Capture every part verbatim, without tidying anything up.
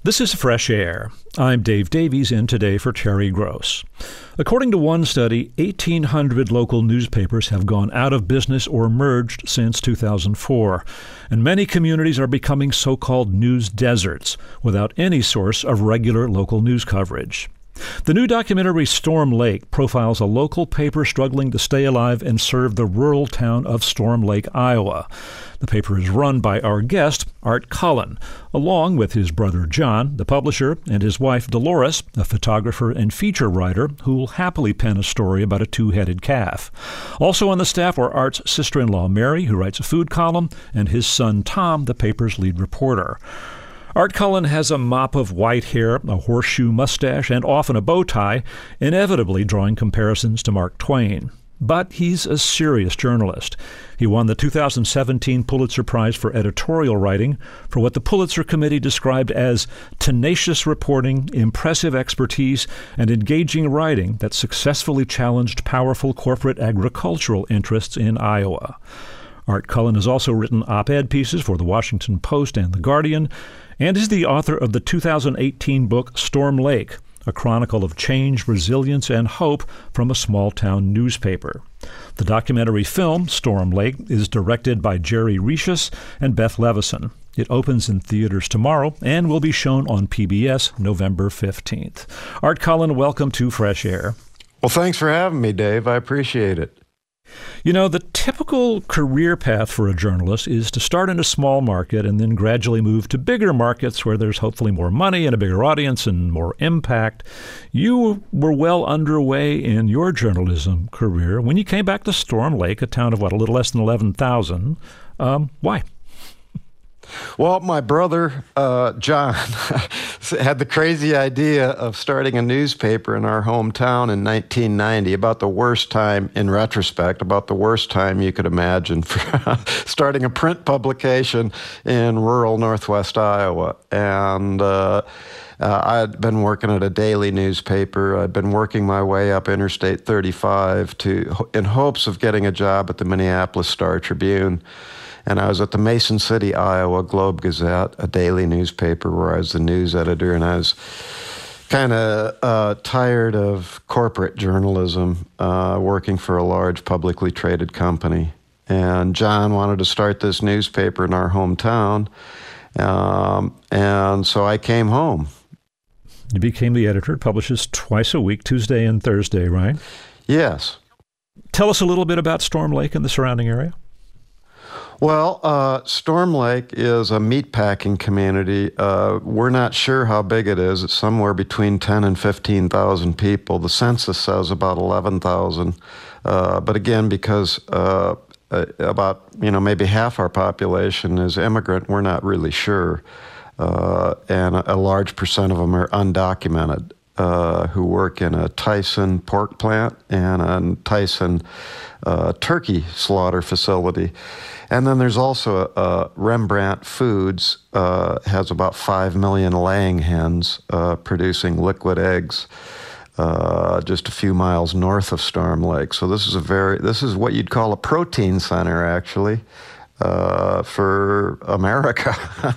This is Fresh Air. I'm Dave Davies, in today for Terry Gross. According to one study, eighteen hundred local newspapers have gone out of business or merged since two thousand four, and many communities are becoming so-called news deserts without any source of regular local news coverage. The new documentary Storm Lake profiles a local paper struggling to stay alive and serve the rural town of Storm Lake, Iowa. The paper is run by our guest, Art Cullen, along with his brother John, the publisher, and his wife Dolores, a photographer and feature writer who will happily pen a story about a two-headed calf. Also on the staff are Art's sister-in-law Mary, who writes a food column, and his son Tom, the paper's lead reporter. Art Cullen has a mop of white hair, a horseshoe mustache, and often a bow tie, inevitably drawing comparisons to Mark Twain. But he's a serious journalist. He won the two thousand seventeen Pulitzer Prize for editorial writing for what the Pulitzer Committee described as tenacious reporting, impressive expertise, and engaging writing that successfully challenged powerful corporate agricultural interests in Iowa. Art Cullen has also written op-ed pieces for The Washington Post and The Guardian, and is the author of the two thousand eighteen book Storm Lake, a chronicle of change, resilience, and hope from a small-town newspaper. The documentary film, Storm Lake, is directed by Jerry Rishus and Beth Levison. It opens in theaters tomorrow and will be shown on P B S November fifteenth. Art Cullen, welcome to Fresh Air. Well, thanks for having me, Dave. I appreciate it. You know, the typical career path for a journalist is to start in a small market and then gradually move to bigger markets where there's hopefully more money and a bigger audience and more impact. You were well underway in your journalism career when you came back to Storm Lake, a town of, what, a little less than eleven thousand. Um, why? Well, my brother, uh, John, had the crazy idea of starting a newspaper in our hometown in nineteen ninety, about the worst time, in retrospect, about the worst time you could imagine for starting a print publication in rural northwest Iowa. And uh, uh, I had been working at a daily newspaper. I'd been working my way up Interstate thirty-five to in hopes of getting a job at the Minneapolis Star-Tribune. And I was at the Mason City, Iowa Globe-Gazette, a daily newspaper where I was the news editor, and I was kind of uh, tired of corporate journalism, uh, working for a large publicly traded company. And John wanted to start this newspaper in our hometown, um, and so I came home. You became the editor. It publishes twice a week, Tuesday and Thursday, right? Yes. Tell us a little bit about Storm Lake and the surrounding area. Well, uh, Storm Lake is a meatpacking community. Uh, we're not sure how big it is. It's somewhere between ten and fifteen thousand people. The census says about eleven thousand. Uh, but again, because uh, about, you know, maybe half our population is immigrant, we're not really sure. Uh, and a, a large percent of them are undocumented, uh, who work in a Tyson pork plant and a Tyson uh, turkey slaughter facility. And then there's also uh, Rembrandt Foods uh, has about five million laying hens uh, producing liquid eggs uh, just a few miles north of Storm Lake. So this is a very this is what you'd call a protein center, actually, uh, for America,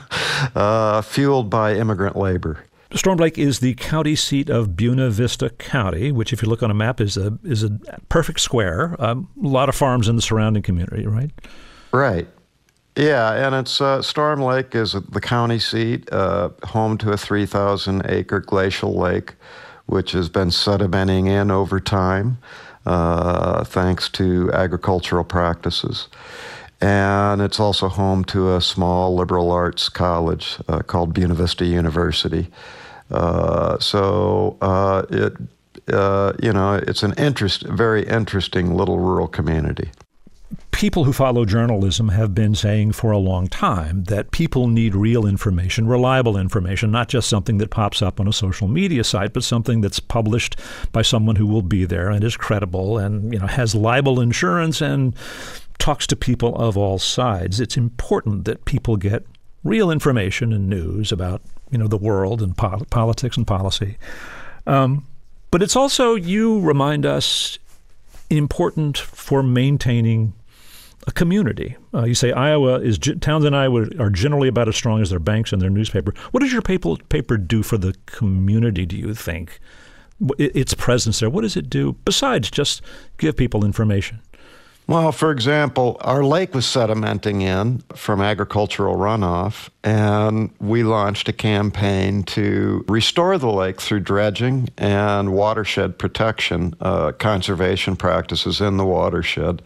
uh, fueled by immigrant labor. Storm Lake is the county seat of Buena Vista County, which, if you look on a map, is a is a perfect square. Um, a lot of farms in the surrounding community, right? Right. Yeah, and it's uh, Storm Lake is the county seat, uh, home to a three thousand acre glacial lake, which has been sedimenting in over time, uh, thanks to agricultural practices. And it's also home to a small liberal arts college uh, called Buena Vista University. Uh, so uh, it, uh, you know, it's an interest, very interesting little rural community. People who follow journalism have been saying for a long time that people need real information, reliable information, not just something that pops up on a social media site, but something that's published by someone who will be there and is credible and, you know, has libel insurance and talks to people of all sides. It's important that people get real information and news about, you know, the world and po- politics and policy. Um, but it's also, you remind us, important for maintaining a community. Uh, you say Iowa is towns in Iowa are generally about as strong as their banks and their newspaper. What does your paper paper do for the community, do you think? Its presence there, what does it do besides just give people information? Well, for example, our lake was sedimenting in from agricultural runoff, and we launched a campaign to restore the lake through dredging and watershed protection, uh, conservation practices in the watershed,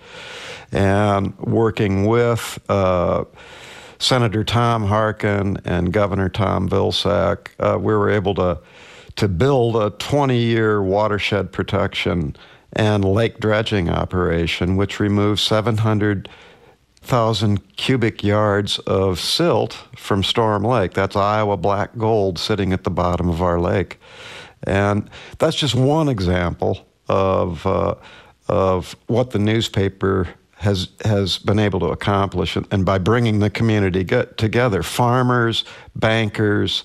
and working with uh, Senator Tom Harkin and Governor Tom Vilsack, uh, we were able to, to build a twenty-year watershed protection and lake dredging operation, which removed seven hundred thousand cubic yards of silt from Storm Lake. That's Iowa black gold sitting at the bottom of our lake. And that's just one example of, uh, of what the newspaper has has been able to accomplish. And by bringing the community get together, farmers, bankers,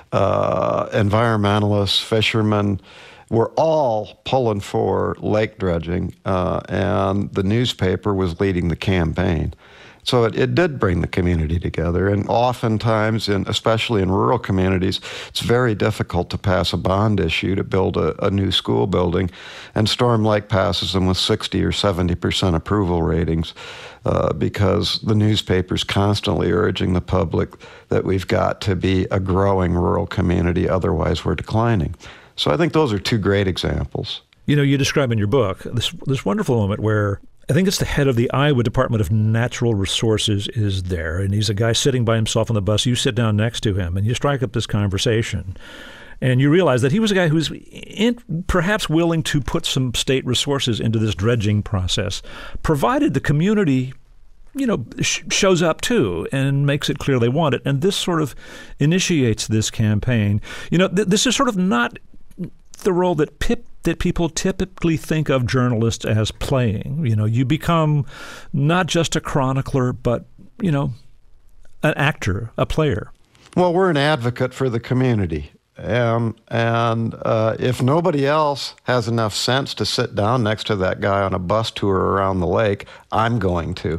uh, environmentalists, fishermen, we're all pulling for lake dredging, uh, and the newspaper was leading the campaign. So it, it did bring the community together, and oftentimes, in, especially in rural communities, it's very difficult to pass a bond issue to build a, a new school building, and Storm Lake passes them with sixty or seventy percent approval ratings uh, because the newspaper's constantly urging the public that we've got to be a growing rural community, otherwise we're declining. So I think those are two great examples. You know, you describe in your book this this wonderful moment where I think it's the head of the Iowa Department of Natural Resources is there, and he's a guy sitting by himself on the bus. You sit down next to him, and you strike up this conversation, and you realize that he was a guy who's in, perhaps willing to put some state resources into this dredging process, provided the community you know, sh- shows up too and makes it clear they want it. And this sort of initiates this campaign. You know, th- this is sort of not the role that pip that people typically think of journalists as playing. You know, you become not just a chronicler, but, you know, an actor, a player. Well, we're an advocate for the community. Um, and uh, if nobody else has enough sense to sit down next to that guy on a bus tour around the lake, I'm going to.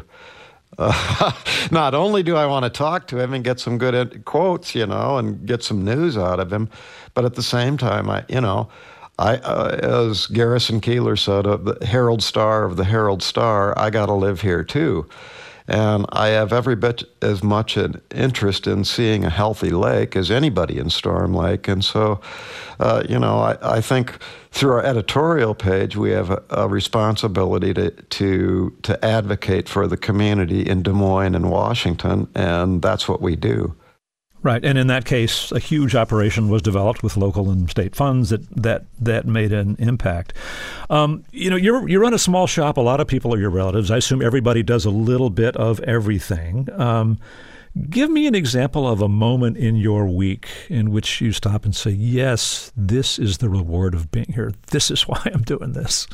Uh, not only do I want to talk to him and get some good quotes, you know, and get some news out of him, but at the same time, I, you know, I, uh, as Garrison Keillor said, uh, the Herald Star of the Herald Star, I got to live here too. And I have every bit as much an interest in seeing a healthy lake as anybody in Storm Lake. And so, uh, you know, I, I think through our editorial page, we have a, a responsibility to, to, to advocate for the community in Des Moines and Washington, and that's what we do. Right, and in that case, a huge operation was developed with local and state funds that that, that made an impact. Um, you know, you're, you run a small shop. A lot of people are your relatives. I assume everybody does a little bit of everything. Um, give me an example of a moment in your week in which you stop and say, yes, this is the reward of being here. This is why I'm doing this.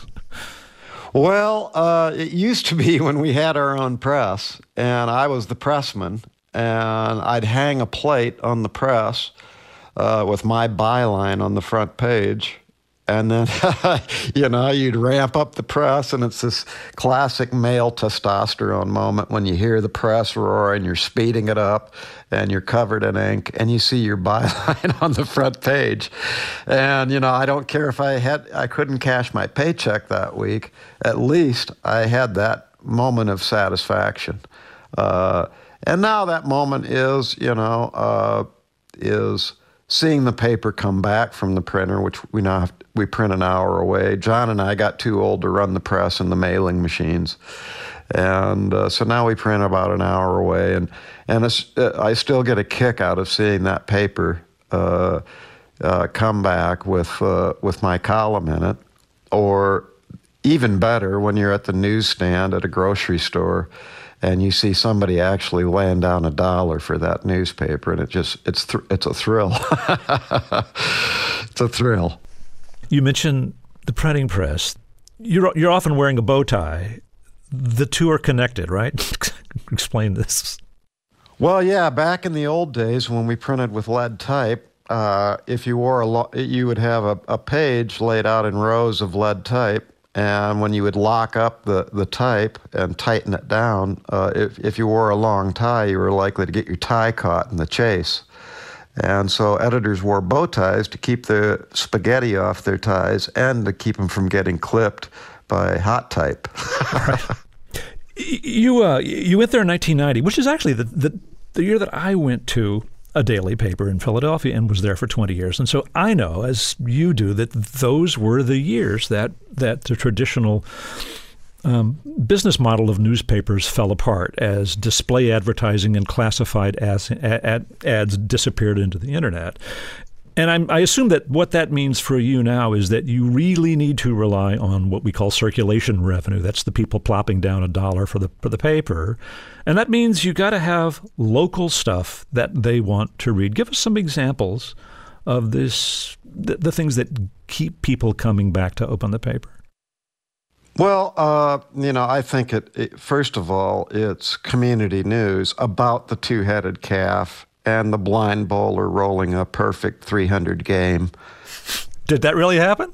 Well, uh, it used to be when we had our own press, and I was the pressman, and I'd hang a plate on the press uh, with my byline on the front page. And then, you know, you'd ramp up the press, and it's this classic male testosterone moment when you hear the press roar and you're speeding it up and you're covered in ink and you see your byline on the front page. And, you know, I don't care if I had, I couldn't cash my paycheck that week. At least I had that moment of satisfaction. Uh, And now that moment is, you know, uh, is seeing the paper come back from the printer, which we now have, we print an hour away. John and I got too old to run the press and the mailing machines, and uh, so now we print about an hour away. And and it's, uh, I still get a kick out of seeing that paper uh, uh, come back with uh, with my column in it, or even better, when you're at the newsstand at a grocery store and you see somebody actually laying down a dollar for that newspaper, and it just, it's th- it's a thrill. It's a thrill. You mentioned the printing press. You're, you're often wearing a bow tie. The two are connected, right? Explain this. Well, yeah, back in the old days when we printed with lead type, uh, if you wore a lo- you would have a, a page laid out in rows of lead type, And when you would lock up the, the type and tighten it down, uh, if, if you wore a long tie, you were likely to get your tie caught in the chase. And so editors wore bow ties to keep the spaghetti off their ties and to keep them from getting clipped by hot type. Right. You uh, you went there in nineteen ninety, which is actually the, the the year that I went to a daily paper in Philadelphia and was there for twenty years. And so I know, as you do, that those were the years that that the traditional um, business model of newspapers fell apart as display advertising and classified as, ad, ads disappeared into the internet. And I'm, I assume that what that means for you now is that you really need to rely on what we call circulation revenue. That's the people plopping down a dollar for the for the paper. And that means you got to have local stuff that they want to read. Give us some examples of this, the, the things that keep people coming back to open the paper. Well, uh, you know, I think it, it, first of all, it's community news about the two-headed calf and the blind bowler rolling a perfect three hundred game. Did that really happen?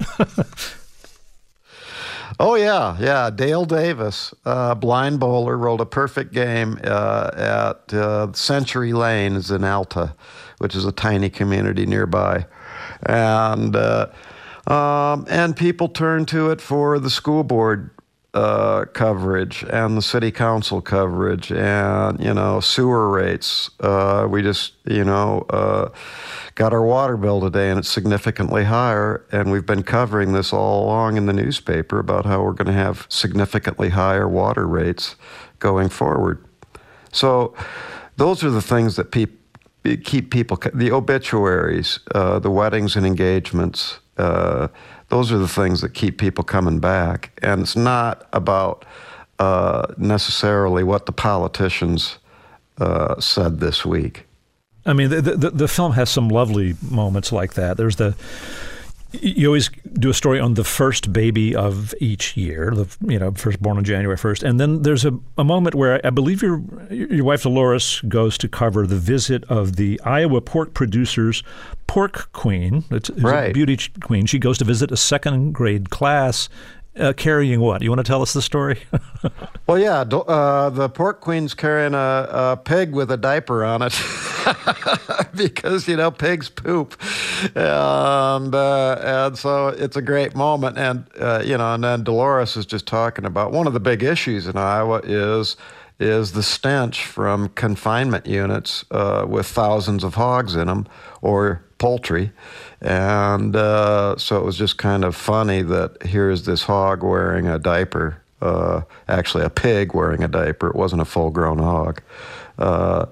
Oh, yeah, yeah. Dale Davis, uh, blind bowler, rolled a perfect game uh, at uh, Century Lanes in Alta, which is a tiny community nearby. And uh, um, and people turned to it for the school board Uh, coverage and the city council coverage and, you know, sewer rates. Uh, we just, you know, uh, got our water bill today and it's significantly higher. And we've been covering this all along in the newspaper about how we're going to have significantly higher water rates going forward. So those are the things that pe- keep people, the obituaries, uh, the weddings and engagements, uh, those are the things that keep people coming back. And it's not about uh, necessarily what the politicians uh, said this week. I mean, the, the the film has some lovely moments like that. There's the, you always do a story on the first baby of each year, the you know first born on January first, and then there's a, a moment where I believe your your wife Dolores goes to cover the visit of the Iowa pork producers' pork queen. It's, it's right. a beauty queen. She goes to visit a second grade class. Uh, carrying what? You want to tell us the story? Well, yeah, uh, the pork queen's carrying a, a pig with a diaper on it because, you know, pigs poop. And, uh, and so it's a great moment. And, uh, you know, and then Dolores is just talking about one of the big issues in Iowa is is the stench from confinement units uh, with thousands of hogs in them or poultry. And uh, so it was just kind of funny that here's this hog wearing a diaper, uh, actually a pig wearing a diaper. It wasn't a full-grown hog. Uh,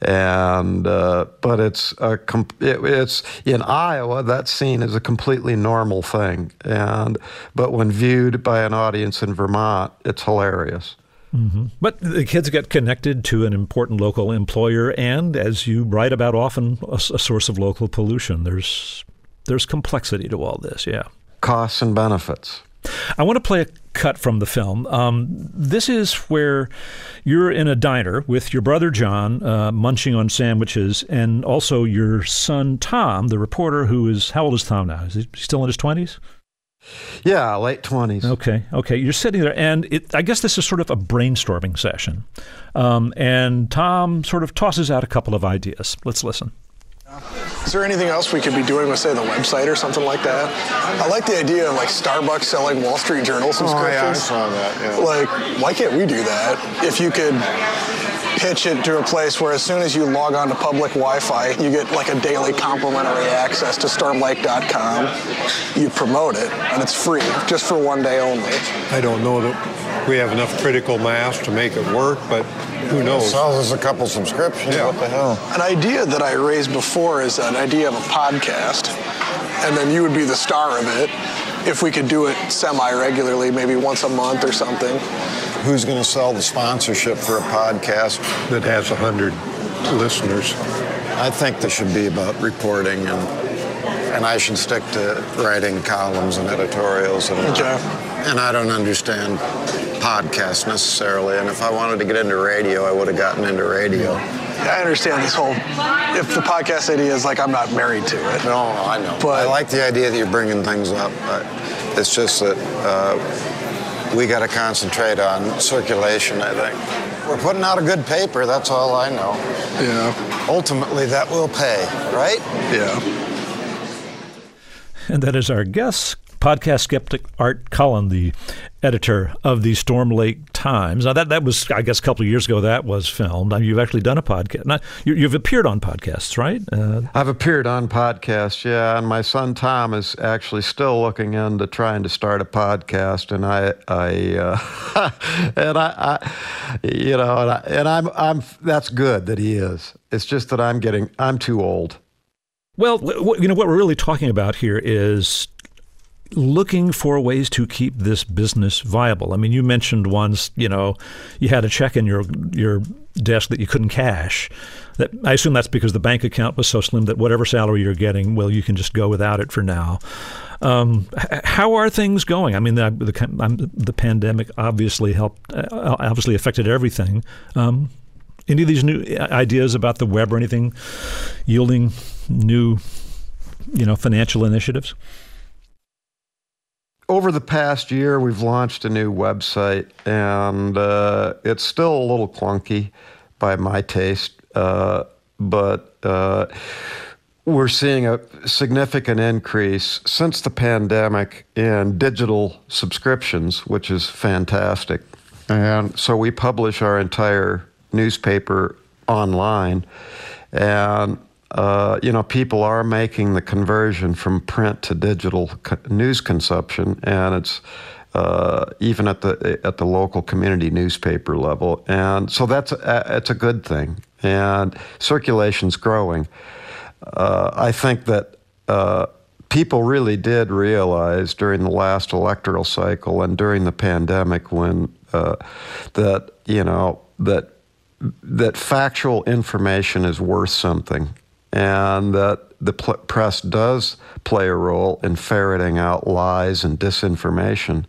and uh, but it's a comp- it, it's in Iowa, that's seen as a completely normal thing. And but when viewed by an audience in Vermont, it's hilarious. Mm-hmm. But the kids get connected to an important local employer and, as you write about often, a, a source of local pollution. There's there's complexity to all this, yeah. Costs and benefits. I want to play a cut from the film. Um, this is where you're in a diner with your brother John, uh, munching on sandwiches, and also your son Tom, the reporter, who is, how old is Tom now? Is he still in his twenties? Yeah, late twenties. Okay, okay. You're sitting there, and it, I guess this is sort of a brainstorming session. Um, and Tom sort of tosses out a couple of ideas. Let's listen. Is there anything else we could be doing with, say, the website or something like that? I like the idea of, like, Starbucks selling Wall Street Journal subscriptions. Oh, yeah, I saw that, yeah. Like, why can't we do that? If you could pitch it to a place where as soon as you log on to public Wi-Fi, you get, like, a daily complimentary access to storm lake dot com. You promote it, and it's free, just for one day only. I don't know that we have enough critical mass to make it work, but who knows? Sells us a couple subscriptions. Yeah. What the hell? An idea that I raised before is an idea of a podcast, and then you would be the star of it if we could do it semi-regularly, maybe once a month or something. Who's going to sell the sponsorship for a podcast that has a hundred listeners? I think this should be about reporting, and and I should stick to writing columns and editorials. And, okay. and I don't understand podcasts necessarily, and if I wanted to get into radio, I would have gotten into radio. I understand this whole, if the podcast idea is like, I'm not married to it. No, no, I know. But I like the idea that you're bringing things up. But it's just that uh, we got to concentrate on circulation, I think. We're putting out a good paper, that's all I know. Yeah. Ultimately, that will pay, right? Yeah. And that is our guest, podcast skeptic Art Cullen, the editor of the Storm Lake Times. Now, that, that was, I guess, a couple of years ago that was filmed. I mean, you've actually done a podcast. Now, you, you've appeared on podcasts, right? Uh, I've appeared on podcasts, yeah. And my son Tom is actually still looking into trying to start a podcast. And I, I, uh, and I, I, you know, and, I, and I'm, I'm. That's good that he is. It's just that I'm getting, I'm too old. Well, you know, what we're really talking about here is looking for ways to keep this business viable. I mean, you mentioned once, you know, you had a check in your your desk that you couldn't cash. That I assume that's because the bank account was so slim that whatever salary you're getting, well, you can just go without it for now. Um, how are things going? I mean, the the, the pandemic obviously helped, uh, obviously affected everything. Um, any of these new ideas about the web or anything yielding new, you know, financial initiatives? Over the past year, we've launched a new website, and uh, it's still a little clunky by my taste, uh, but uh, we're seeing a significant increase since the pandemic in digital subscriptions, which is fantastic. And so we publish our entire newspaper online, and Uh, you know, people are making the conversion from print to digital co- news consumption, and it's uh, even at the at the local community newspaper level, and so that's a, it's a good thing. And circulation's growing. Uh, I think that uh, people really did realize during the last electoral cycle and during the pandemic when uh, that you know that that factual information is worth something. And that the pl- press does play a role in ferreting out lies and disinformation,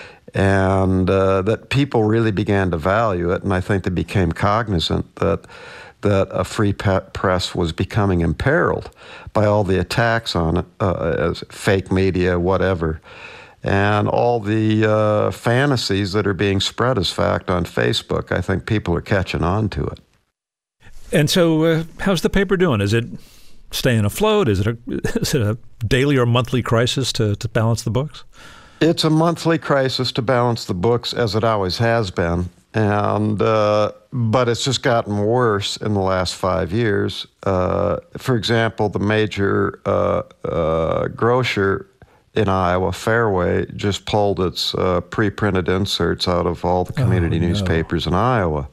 and uh, that people really began to value it. And I think they became cognizant that that a free pe- press was becoming imperiled by all the attacks on it, uh, as fake media, whatever, and all the uh, fantasies that are being spread as fact on Facebook. I think people are catching on to it. And so uh, how's the paper doing? Is it staying afloat? Is it a, is it a daily or monthly crisis to, to balance the books? It's a monthly crisis to balance the books, as it always has been. And uh, but it's just gotten worse in the last five years. Uh, for example, the major uh, uh, grocer in Iowa, Fairway, just pulled its uh, pre-printed inserts out of all the community oh, no. newspapers in Iowa.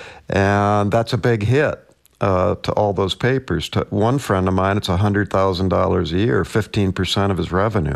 And that's a big hit uh, to all those papers. To one friend of mine, it's one hundred thousand dollars a year, fifteen percent of his revenue.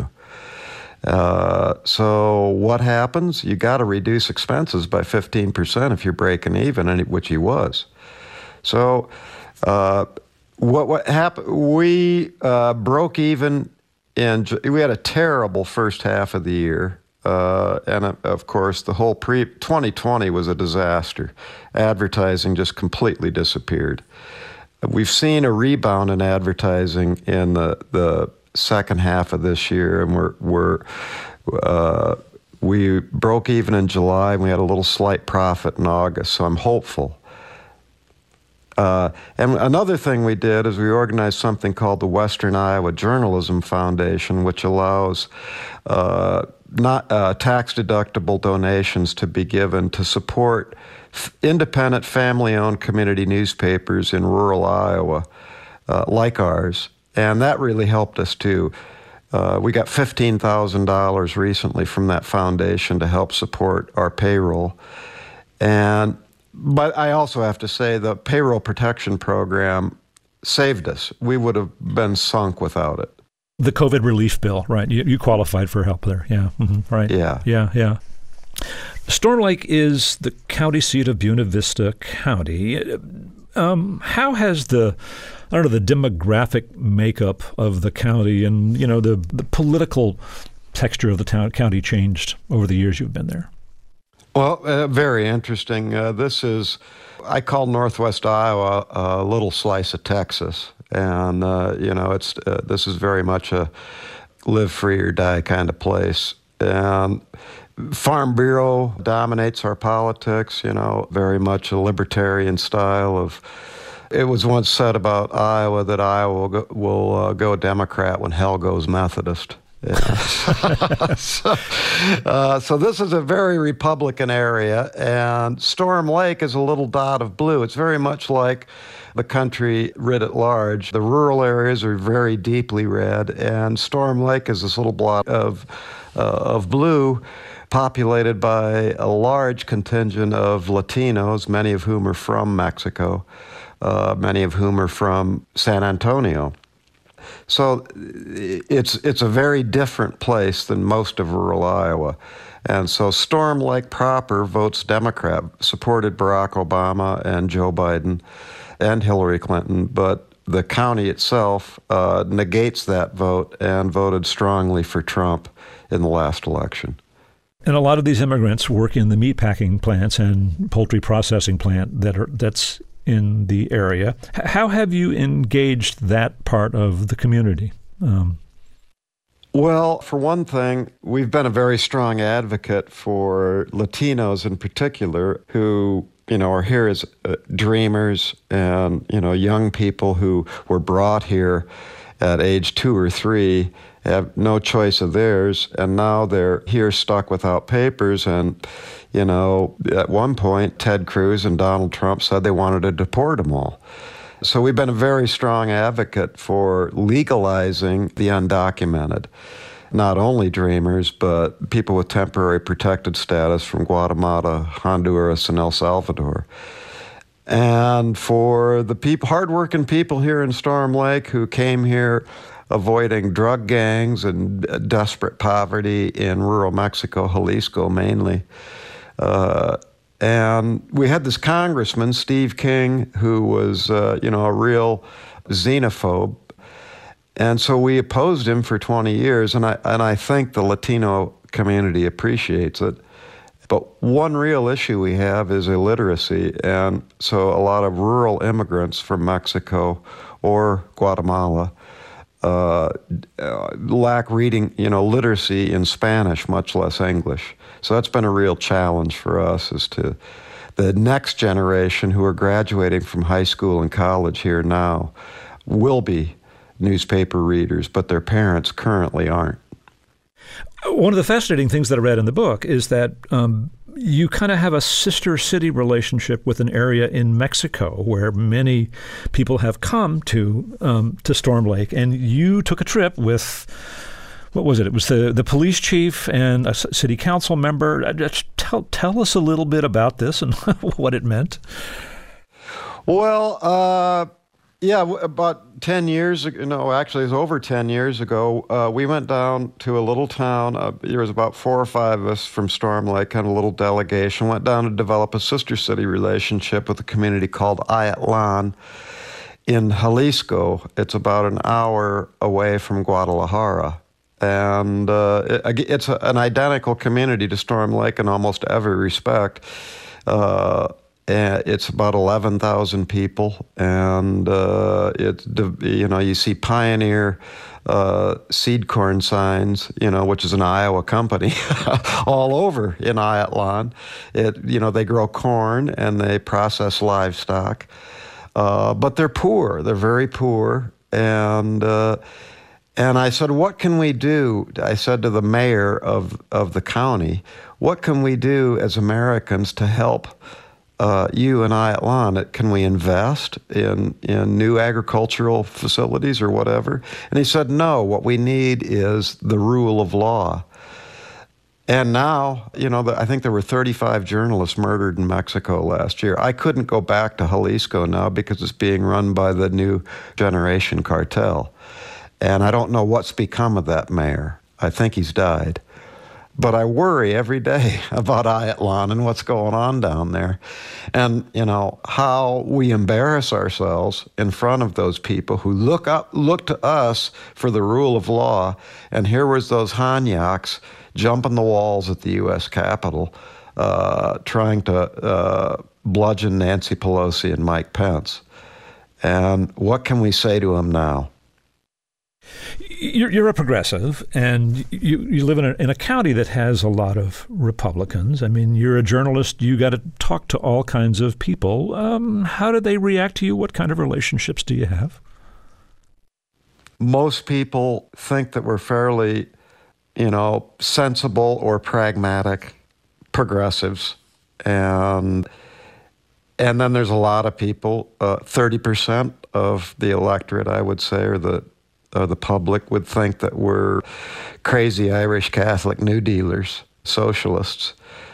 Uh, so what happens? You got to reduce expenses by fifteen percent if you're breaking even, and which he was. So uh, what what happened? We uh, broke even, in, we had a terrible first half of the year. Uh, and uh, of course, the whole pre twenty twenty was a disaster. Advertising just completely disappeared. We've seen a rebound in advertising in the, the second half of this year, and we're we're uh, we broke even in July, and we had a little slight profit in August. So I'm hopeful. Uh, and another thing we did is we organized something called the Western Iowa Journalism Foundation, which allows uh, not uh, tax-deductible donations to be given to support f- independent, family-owned community newspapers in rural Iowa, uh, like ours. And that really helped us, too. Uh, we got fifteen thousand dollars recently from that foundation to help support our payroll. And But I also have to say the payroll protection program saved us. We would have been sunk without it. The COVID relief bill, right? You, you qualified for help there, yeah, mm-hmm. right? Yeah. Yeah, yeah. Storm Lake is the county seat of Buena Vista County. Um, how has the, I don't know, the demographic makeup of the county and, you know, the, the political texture of the town, county changed over the years you've been there? Well, uh, very interesting. Uh, this is, I call Northwest Iowa a little slice of Texas. And, uh, you know, it's uh, this is very much a live free or die kind of place. And Farm Bureau dominates our politics, you know, very much a libertarian style of. It was once said about Iowa that Iowa will go, will, uh, go Democrat when hell goes Methodist. Yeah. so, uh, so this is a very Republican area, and Storm Lake is a little dot of blue. It's very much like the country writ at large. The rural areas are very deeply red, and Storm Lake is this little blot of uh, of blue, populated by a large contingent of Latinos, many of whom are from Mexico. Uh, many of whom are from San Antonio. So it's it's a very different place than most of rural Iowa. And so Storm Lake proper votes Democrat, supported Barack Obama and Joe Biden and Hillary Clinton, but the county itself uh, negates that vote and voted strongly for Trump in the last election. And a lot of these immigrants work in the meatpacking plants and poultry processing plant that are that's in the area. How have you engaged that part of the community? Um, well, for one thing, we've been a very strong advocate for Latinos in particular who, you know, are here as uh, dreamers and, you know, young people who were brought here at age two or three, have no choice of theirs, and now they're here stuck without papers. And, you know, at one point, Ted Cruz and Donald Trump said they wanted to deport them all. So we've been a very strong advocate for legalizing the undocumented, not only dreamers, but people with temporary protected status from Guatemala, Honduras, and El Salvador. And for the people, hardworking people here in Storm Lake who came here avoiding drug gangs and desperate poverty in rural Mexico, Jalisco mainly. Uh, and we had this congressman, Steve King, who was, uh, you know, a real xenophobe. And so we opposed him for twenty years, and I, and I think the Latino community appreciates it. But one real issue we have is illiteracy, and so a lot of rural immigrants from Mexico or Guatemala uh, lack reading, you know, literacy in Spanish, much less English. So that's been a real challenge for us, as to the next generation who are graduating from high school and college here now will be newspaper readers, but their parents currently aren't. One of the fascinating things that I read in the book is that um, you kind of have a sister city relationship with an area in Mexico where many people have come to um, to Storm Lake, and you took a trip with, what was it? It was the, the police chief and a city council member. Just tell, tell us a little bit about this and what it meant. Well, uh, yeah, about ten years ago, no, actually it was over ten years ago, uh, we went down to a little town. Uh, there was about four or five of us from Storm Lake, kind of a little delegation, went down to develop a sister city relationship with a community called Ayatlan in Jalisco. It's about an hour away from Guadalajara. And uh, it, it's a, an identical community to Storm Lake in almost every respect. Uh, And it's about eleven thousand people, and uh, it's, you know, you see Pioneer uh, seed corn signs, you know, which is an Iowa company, all over in Ayatlan. It, you know, they grow corn and they process livestock, uh, but they're poor. They're very poor, and uh, and I said, what can we do? I said to the mayor of of the county, what can we do as Americans to help Uh, you and Ayatlan? Can we invest in, in new agricultural facilities or whatever? And he said, no, what we need is the rule of law. And now, you know, I think there were thirty-five journalists murdered in Mexico last year. I couldn't go back to Jalisco now because it's being run by the New Generation cartel. And I don't know what's become of that mayor. I think he's died. But I worry every day about Ayatlan and what's going on down there. And, you know, how we embarrass ourselves in front of those people who look up, look to us for the rule of law. And here was those Hanyaks jumping the walls at the U S Capitol, uh, trying to uh, bludgeon Nancy Pelosi and Mike Pence. And what can we say to them now? You're, you're a progressive, and you, you live in a, in a county that has a lot of Republicans. I mean, you're a journalist. You got to talk to all kinds of people. Um, how do they react to you? What kind of relationships do you have? Most people think that we're fairly, you know, sensible or pragmatic progressives. And and then there's a lot of people, uh, thirty percent of the electorate, I would say, or the Uh, the public would think that we're crazy Irish Catholic New Dealers, socialists,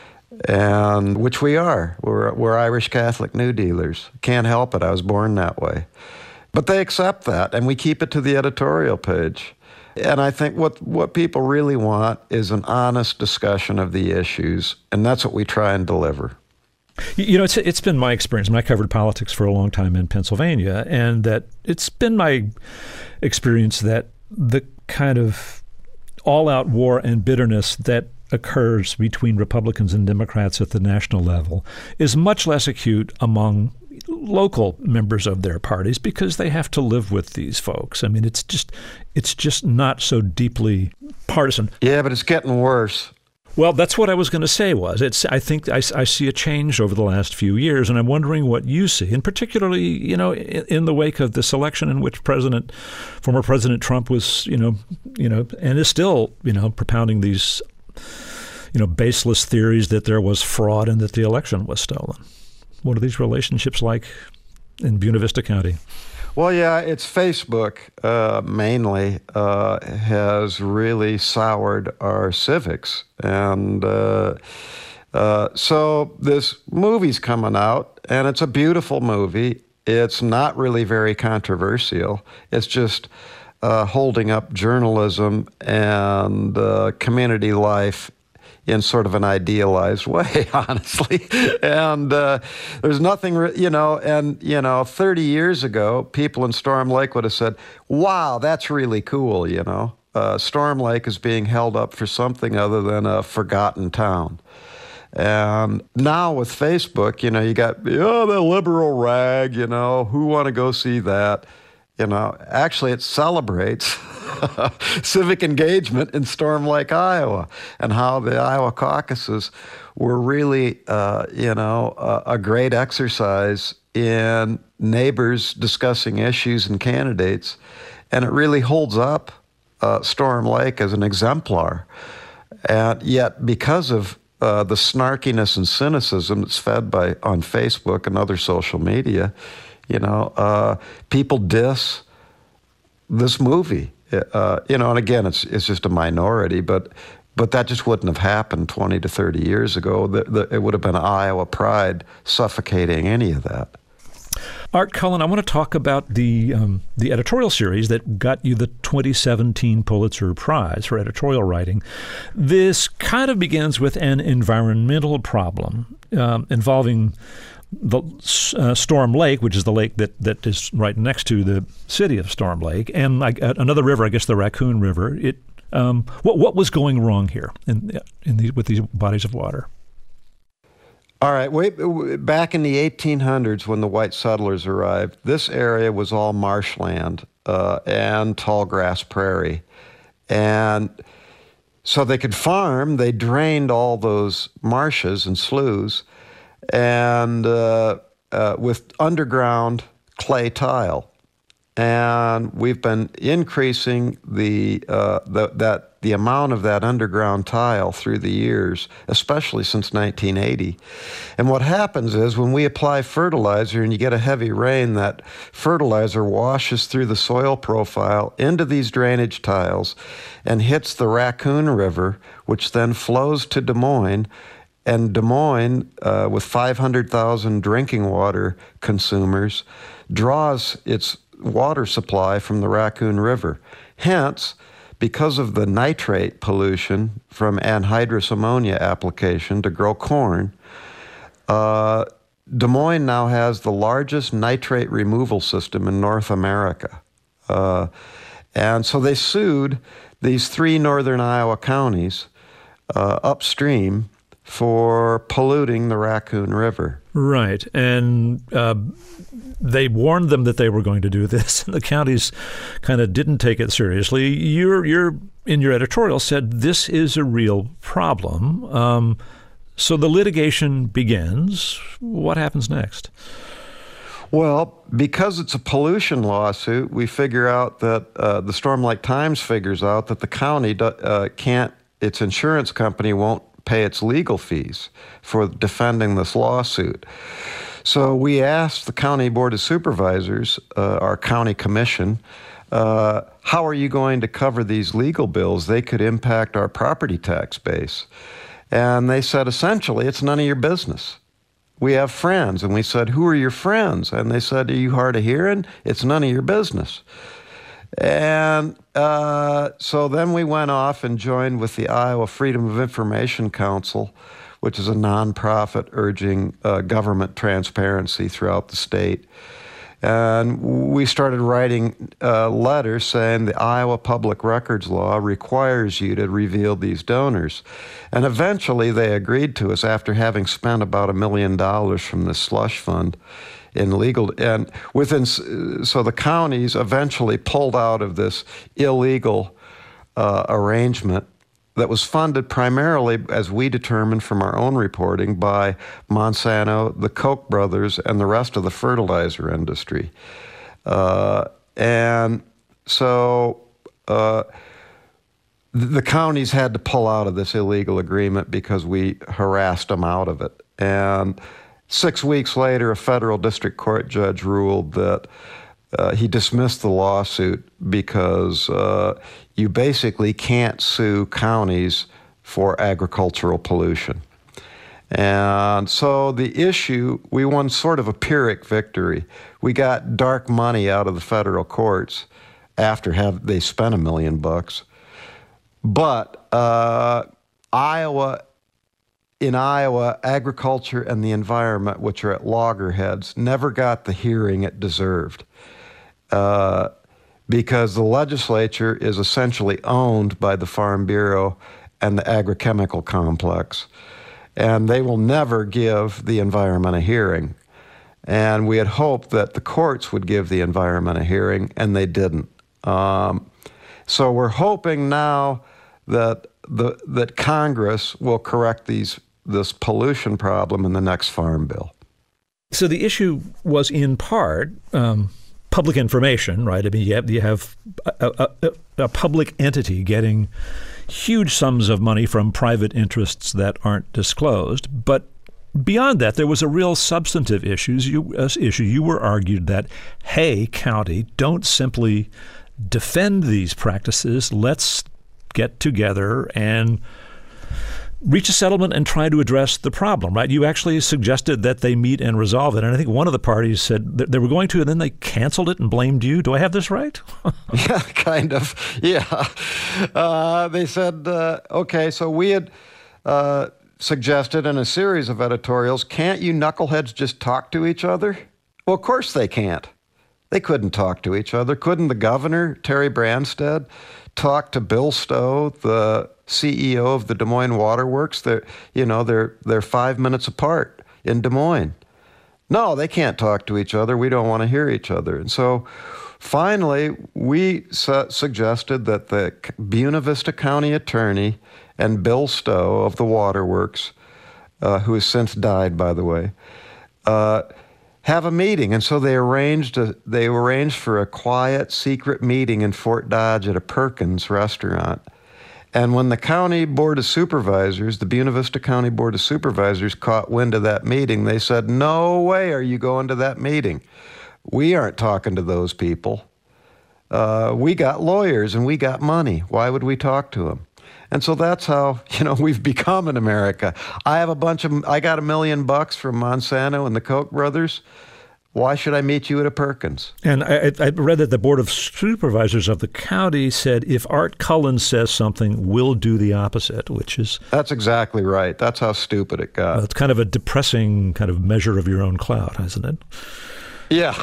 and which we are. We're, we're Irish Catholic New Dealers. Can't help it. I was born that way. But they accept that, and we keep it to the editorial page. And I think what, what people really want is an honest discussion of the issues, and that's what we try and deliver. You know, it's it's been my experience, and I covered politics for a long time in Pennsylvania, and that it's been my experience that the kind of all-out war and bitterness that occurs between Republicans and Democrats at the national level is much less acute among local members of their parties because they have to live with these folks. I mean, it's just it's just not so deeply partisan. Yeah, but it's getting worse. Well, that's what I was going to say was, it's, I think I, I see a change over the last few years, and I'm wondering what you see, and particularly, you know, in, in the wake of this election in which President, former President Trump was, you know, you know, and is still, you know, propounding these, you know, baseless theories that there was fraud and that the election was stolen. What are these relationships like in Buena Vista County? Well, yeah, it's Facebook uh, mainly uh, has really soured our civics. And uh, uh, so this movie's coming out, and it's a beautiful movie. It's not really very controversial. It's just uh, holding up journalism and uh, community life in sort of an idealized way, honestly. And uh, there's nothing, re- you know, and, you know, thirty years ago, people in Storm Lake would have said, wow, that's really cool, you know. Uh, Storm Lake is being held up for something other than a forgotten town. And now with Facebook, you know, you got, oh, the liberal rag, you know, who want to go see that? You know, actually it celebrates civic engagement in Storm Lake, Iowa, and how the Iowa caucuses were really, uh, you know, a, a great exercise in neighbors discussing issues and candidates. And it really holds up uh, Storm Lake as an exemplar. And yet, because of uh, the snarkiness and cynicism that's fed by on Facebook and other social media, you know, uh, people diss this movie. Uh, you know, and again, it's it's just a minority, but but that just wouldn't have happened twenty to thirty years ago. The, the, it would have been Iowa pride suffocating any of that. Art Cullen, I want to talk about the um, the editorial series that got you the twenty seventeen Pulitzer Prize for editorial writing. This kind of begins with an environmental problem um, involving the uh, Storm Lake, which is the lake that, that is right next to the city of Storm Lake, and like uh, another river, I guess the Raccoon River. It um, what what was going wrong here in in these with these bodies of water? All right, way, back in the eighteen hundreds when the white settlers arrived, this area was all marshland uh, and tall grass prairie, and so they could farm. They drained all those marshes and sloughs, and uh, uh, with underground clay tile, and we've been increasing the, uh, the that the amount of that underground tile through the years, especially since nineteen eighty. And what happens is when we apply fertilizer and you get a heavy rain, that fertilizer washes through the soil profile into these drainage tiles and hits the Raccoon River, which then flows to Des Moines. And Des Moines, uh, with five hundred thousand drinking water consumers, draws its water supply from the Raccoon River. Hence, because of the nitrate pollution from anhydrous ammonia application to grow corn, uh, Des Moines now has the largest nitrate removal system in North America. Uh, and so they sued these three northern Iowa counties uh, upstream for polluting the Raccoon River. Right. And uh, they warned them that they were going to do this, and the counties kind of didn't take it seriously. You're, you're in your editorial said this is a real problem. Um, so the litigation begins. What happens next? Well, because it's a pollution lawsuit, we figure out that uh, the Storm Lake Times figures out that the county do, uh, can't, its insurance company won't pay its legal fees for defending this lawsuit. So we asked the County Board of Supervisors, uh, our county commission, uh, how are you going to cover these legal bills? They could impact our property tax base. And they said, essentially, it's none of your business. We have friends. And we said, who are your friends? And they said, are you hard of hearing? It's none of your business. And uh, so then we went off and joined with the Iowa Freedom of Information Council, which is a nonprofit urging uh, government transparency throughout the state. And we started writing uh, letters saying the Iowa Public Records Law requires you to reveal these donors. And eventually they agreed to us after having spent about a million dollars from the slush fund in legal. And within, so the counties eventually pulled out of this illegal uh, arrangement that was funded primarily, as we determined from our own reporting, by Monsanto, the Koch brothers, and the rest of the fertilizer industry. Uh, and so uh, the counties had to pull out of this illegal agreement because we harassed them out of it. And six weeks later, a federal district court judge ruled that Uh, he dismissed the lawsuit because uh, you basically can't sue counties for agricultural pollution. And so the issue, we won sort of a Pyrrhic victory. We got dark money out of the federal courts after have they spent a million bucks. But uh, Iowa, in Iowa, agriculture and the environment, which are at loggerheads, never got the hearing it deserved. Uh, because the legislature is essentially owned by the Farm Bureau and the agrochemical complex. And they will never give the environment a hearing. And we had hoped that the courts would give the environment a hearing, and they didn't. Um, so we're hoping now that the that Congress will correct these this pollution problem in the next Farm Bill. So the issue was in part um public information, right? I mean, you have, you have a, a, a public entity getting huge sums of money from private interests that aren't disclosed. But beyond that, there was a real substantive issues, you, uh, issue. You were argued that, hey, county, don't simply defend these practices. Let's get together and reach a settlement and try to address the problem, right? You actually suggested that they meet and resolve it. And I think one of the parties said that they were going to, and then they canceled it and blamed you. Do I have this right? Yeah, kind of. Yeah. Uh, they said, uh, okay, so we had uh, suggested in a series of editorials, can't you knuckleheads just talk to each other? Well, of course they can't. They couldn't talk to each other. Couldn't the governor, Terry Branstad, talk to Bill Stowe, the C E O of the Des Moines Water Works? They're, you know, they're they're five minutes apart in Des Moines. No, they can't talk to each other. We don't want to hear each other. And so finally, we su- suggested that the Buena Vista County attorney and Bill Stowe of the Water Works, uh, who has since died, by the way, uh, have a meeting. And so they arranged a, they arranged for a quiet, secret meeting in Fort Dodge at a Perkins restaurant. And when the County Board of Supervisors, the Buena Vista County Board of Supervisors, caught wind of that meeting, they said, no way are you going to that meeting. We aren't talking to those people. Uh, we got lawyers and we got money. Why would we talk to them? And so that's how, you know, we've become in America. I have a bunch of, I got a million bucks from Monsanto and the Koch brothers. Why should I meet you at a Perkins? And I, I read that the Board of Supervisors of the county said, if Art Cullen says something, we'll do the opposite, which is... That's exactly right. That's how stupid it got. Well, it's kind of a depressing kind of measure of your own clout, isn't it? Yeah.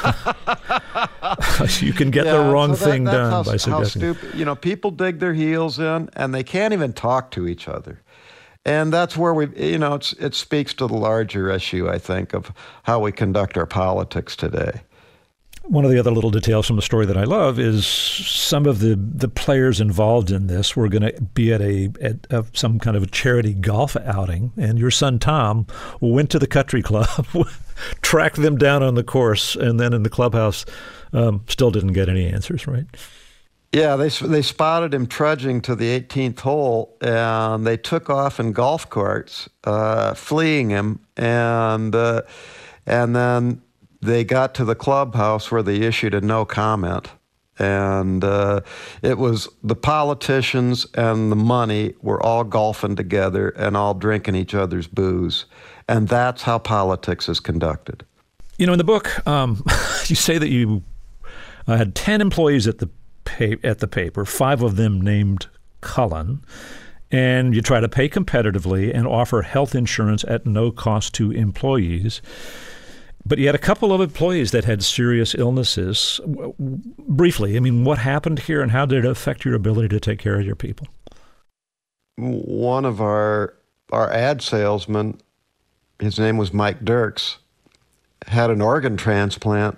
You can get yeah, the wrong so that, thing done how, by suggesting. How stupid, you know, people dig their heels in and they can't even talk to each other. And that's where we, you know, it's, it speaks to the larger issue, I think, of how we conduct our politics today. One of the other little details from the story that I love is some of the, the players involved in this were going to be at a at a, some kind of a charity golf outing, and your son Tom went to the country club, tracked them down on the course, and then in the clubhouse um, still didn't get any answers, right? Yeah, they they spotted him trudging to the eighteenth hole, and they took off in golf carts, uh, fleeing him, and uh, and then they got to the clubhouse where they issued a no comment. And uh, it was the politicians and the money were all golfing together and all drinking each other's booze. And that's how politics is conducted. You know, in the book, um, you say that you uh, had ten employees at the pa- at the paper, five of them named Cullen, and you try to pay competitively and offer health insurance at no cost to employees. But you had a couple of employees that had serious illnesses. Briefly, I mean, what happened here and how did it affect your ability to take care of your people? One of our our ad salesmen, his name was Mike Dirks, had an organ transplant.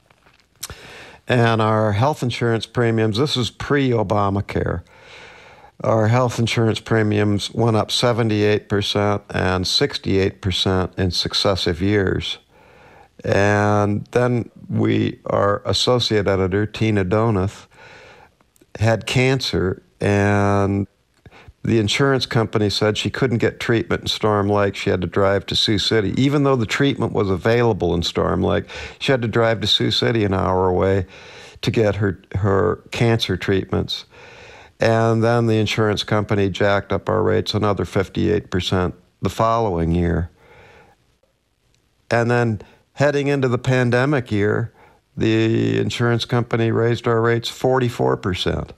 And our health insurance premiums, this is pre-Obamacare, our health insurance premiums went up seventy-eight percent and sixty-eight percent in successive years. And then we, our associate editor, Tina Donath, had cancer, and the insurance company said she couldn't get treatment in Storm Lake. She had to drive to Sioux City. Even though the treatment was available in Storm Lake, she had to drive to Sioux City an hour away to get her, her cancer treatments. And then the insurance company jacked up our rates another fifty-eight percent the following year. And then heading into the pandemic year, the insurance company raised our rates forty-four percent.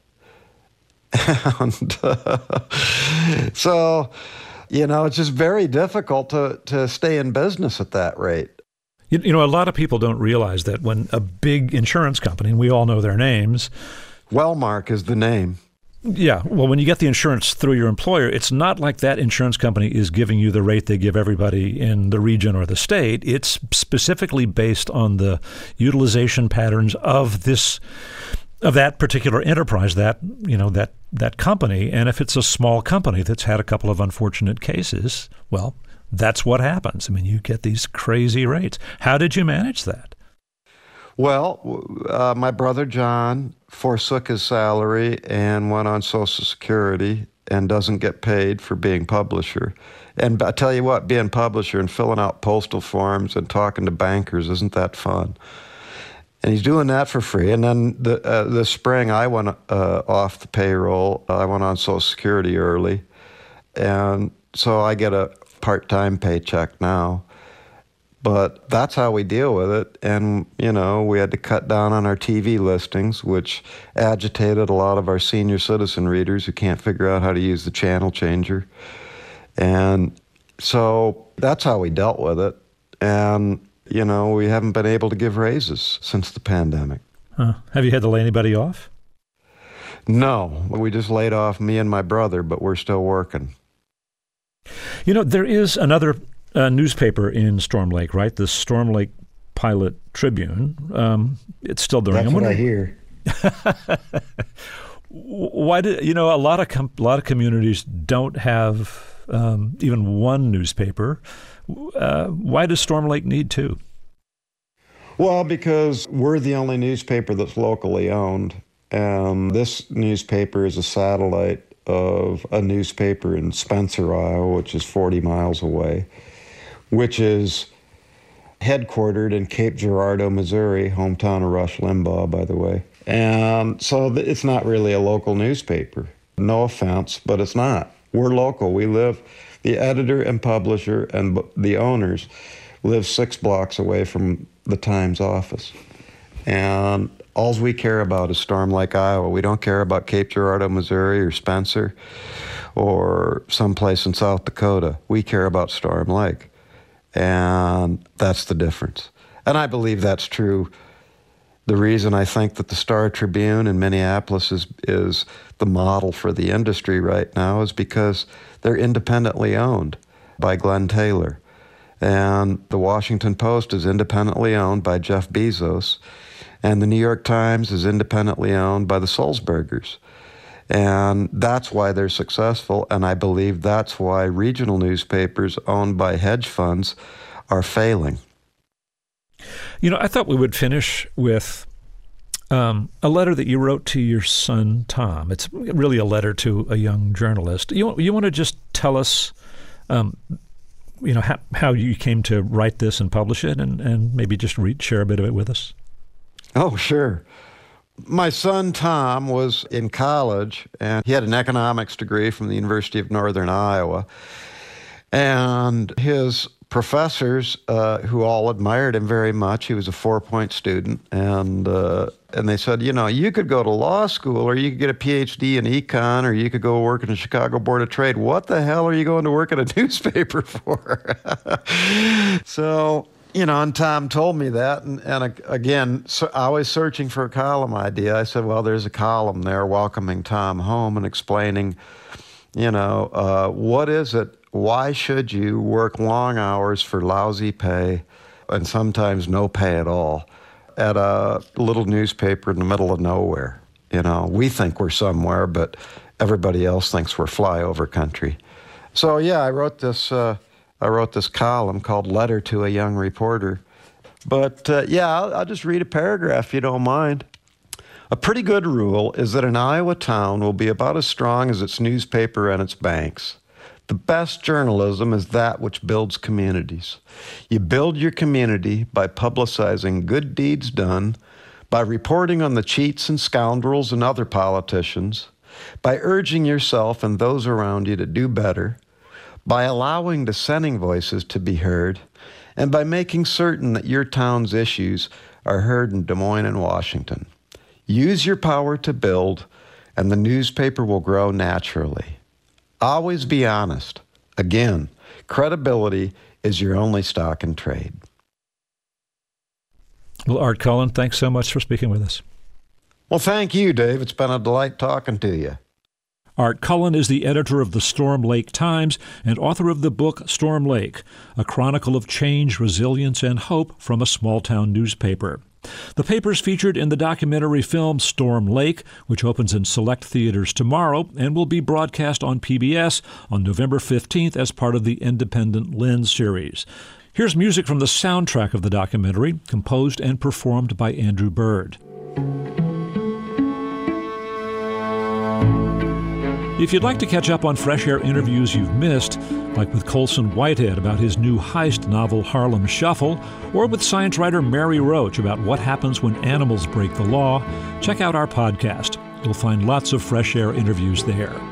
And uh, so, you know, it's just very difficult to, to stay in business at that rate. You, you know, a lot of people don't realize that when a big insurance company, and we all know their names. Wellmark is the name. Yeah. Well, when you get the insurance through your employer, it's not like that insurance company is giving you the rate they give everybody in the region or the state. It's specifically based on the utilization patterns of this, of that particular enterprise, that, you know, that, that company. And if it's a small company that's had a couple of unfortunate cases, well, that's what happens. I mean, you get these crazy rates. How did you manage that? Well, uh, my brother John forsook his salary and went on Social Security and doesn't get paid for being publisher. And I tell you what, being publisher and filling out postal forms and talking to bankers, isn't that fun? And he's doing that for free. And then the, uh, this spring, I went uh, off the payroll. I went on Social Security early. And so I get a part-time paycheck now. But that's how we deal with it. And, you know, we had to cut down on our T V listings, which agitated a lot of our senior citizen readers who can't figure out how to use the channel changer. And so that's how we dealt with it. And, you know, we haven't been able to give raises since the pandemic. Huh. Have you had to lay anybody off? No. We just laid off me and my brother, but we're still working. You know, there is another uh, newspaper in Storm Lake, right? The Storm Lake Pilot Tribune. Um, it's still doing. That's what I hear. Why do you know a lot of com- a lot of communities don't have um, even one newspaper? Uh, why does Storm Lake need two? Well, because we're the only newspaper that's locally owned, and this newspaper is a satellite of a newspaper in Spencer, Iowa, which is forty miles away, which is headquartered in Cape Girardeau, Missouri, hometown of Rush Limbaugh, by the way. And so it's not really a local newspaper. No offense, but it's not. We're local. We live, the editor and publisher and the owners live six blocks away from the Times office. And all we care about is Storm Lake, Iowa. We don't care about Cape Girardeau, Missouri, or Spencer, or someplace in South Dakota. We care about Storm Lake. And that's the difference. And I believe that's true The reason I think that the Star Tribune in Minneapolis is, is the model for the industry right now is because they're independently owned by Glenn Taylor. And the Washington Post is independently owned by Jeff Bezos. And the New York Times is independently owned by the Sulzbergers. And that's why they're successful. And I believe that's why regional newspapers owned by hedge funds are failing. You know, I thought we would finish with um, a letter that you wrote to your son, Tom. It's really a letter to a young journalist. You, you want to just tell us, um, you know, how, how you came to write this and publish it, and, and maybe just read, share a bit of it with us? Oh, sure. My son, Tom, was in college, and he had an economics degree from the University of Northern Iowa. And his professors, uh, who all admired him very much, he was a four-point student, and uh, and they said, you know, you could go to law school, or you could get a P H D in econ, or you could go work in the Chicago Board of Trade. What the hell are you going to work at a newspaper for? So, you know, and Tom told me that, and, and again, so I was searching for a column idea. I said, well, there's a column there welcoming Tom home and explaining, you know, uh, what is it? Why should you work long hours for lousy pay and sometimes no pay at all at a little newspaper in the middle of nowhere? You know, we think we're somewhere, but everybody else thinks we're flyover country. So yeah, I wrote this. Uh, I wrote this column called "Letter to a Young Reporter." But uh, yeah, I'll, I'll just read a paragraph if you don't mind. A pretty good rule is that an Iowa town will be about as strong as its newspaper and its banks. The best journalism is that which builds communities. You build your community by publicizing good deeds done, by reporting on the cheats and scoundrels and other politicians, by urging yourself and those around you to do better, by allowing dissenting voices to be heard, and by making certain that your town's issues are heard in Des Moines and Washington. Use your power to build, and the newspaper will grow naturally. Always be honest. Again, credibility is your only stock in trade. Well, Art Cullen, thanks so much for speaking with us. Well, thank you, Dave. It's been a delight talking to you. Art Cullen is the editor of the Storm Lake Times and author of the book Storm Lake, a chronicle of change, resilience, and hope from a small-town newspaper. The paper's featured in the documentary film Storm Lake, which opens in select theaters tomorrow and will be broadcast on P B S on November fifteenth as part of the Independent Lens series. Here's music from the soundtrack of the documentary, composed and performed by Andrew Bird. If you'd like to catch up on Fresh Air interviews you've missed, like with Colson Whitehead about his new heist novel Harlem Shuffle, or with science writer Mary Roach about what happens when animals break the law, check out our podcast. You'll find lots of Fresh Air interviews there.